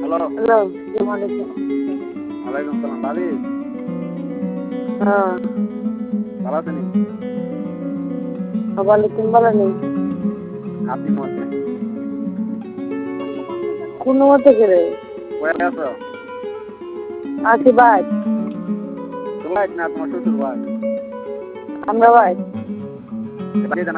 Hello, আসসালামু আলাইকুম। ওয়ালাইকুম সালাম। ভাবি হ্যাঁ, ভালো আছেন? ওয়ালাইকুম ভালো নেই। আপনি মতে কোন মতে করে কয়ে আছো? আছি ভাই, তোমার না তোমার শ্বশুর ভাই? আমরা ভাই। বাড়িতে